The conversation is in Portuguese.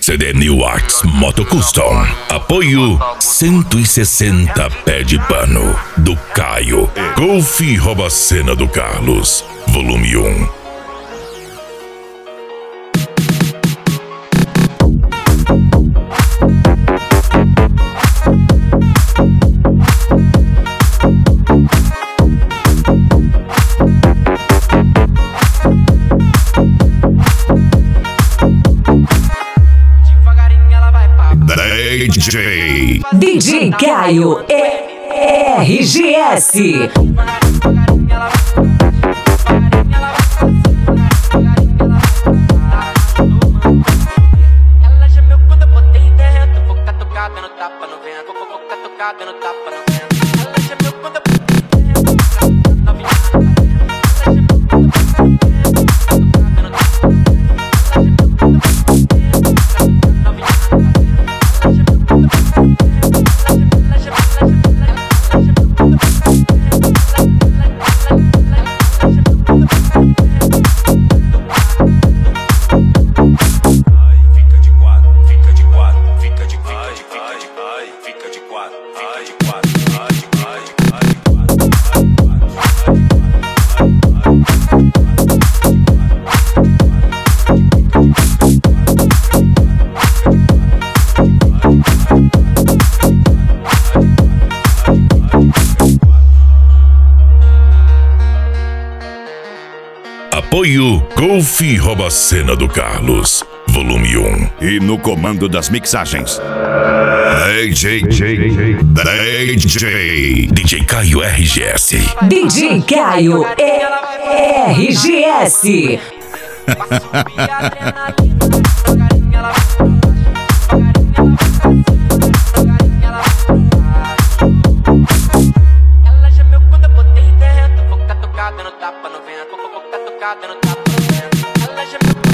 CD New Arts Moto Custom. Apoio 160 Pé de Pano, do Caio. Golf Rouba a Cena do Carlos, volume 1. DJ Caio RGS. Ela gemeu quando eu botei dentro. Vou catucada no tapa, não vem. Vou catucada no tapa, não vem. Ela gemeu quando eu botei dentro. Apoio Golf Rouba a Cena do Carlos, volume 1. E no comando das mixagens, DJ Caio RGS. DJ Caio RGS. Ela gemeu quando eu botei dentro. Vou catucada no tapa, não vem. Vou catucada no tapa, não vem. Ela gemeu.